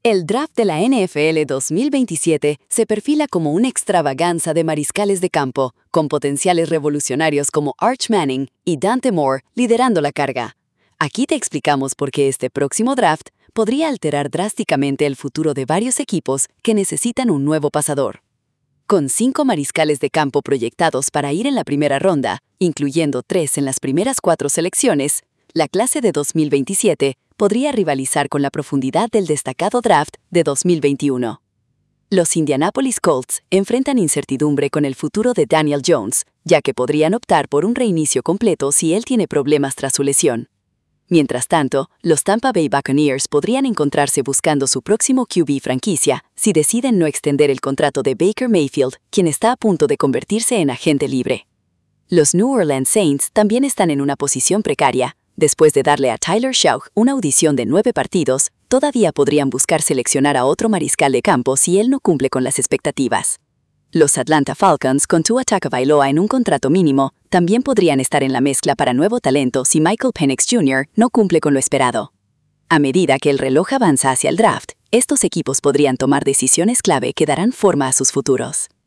El draft de la NFL 2027 se perfila como una extravaganza de mariscales de campo, con potenciales revolucionarios como Arch Manning y Dante Moore liderando la carga. Aquí te explicamos por qué este próximo draft podría alterar drásticamente el futuro de varios equipos que necesitan un nuevo pasador. Con 5 mariscales de campo proyectados para ir en la primera ronda, incluyendo 3 en las primeras 4 selecciones, la clase de 2027 podría rivalizar con la profundidad del destacado draft de 2021. Los Indianapolis Colts enfrentan incertidumbre con el futuro de Daniel Jones, ya que podrían optar por un reinicio completo si él tiene problemas tras su lesión. Mientras tanto, los Tampa Bay Buccaneers podrían encontrarse buscando su próximo QB franquicia si deciden no extender el contrato de Baker Mayfield, quien está a punto de convertirse en agente libre. Los New Orleans Saints también están en una posición precaria. Después de darle a Tyler Shaw una audición de 9 partidos, todavía podrían buscar seleccionar a otro mariscal de campo si él no cumple con las expectativas. Los Atlanta Falcons, con Tua Tagovailoa en un contrato mínimo, también podrían estar en la mezcla para nuevo talento si Michael Penix Jr. no cumple con lo esperado. A medida que el reloj avanza hacia el draft, estos equipos podrían tomar decisiones clave que darán forma a sus futuros.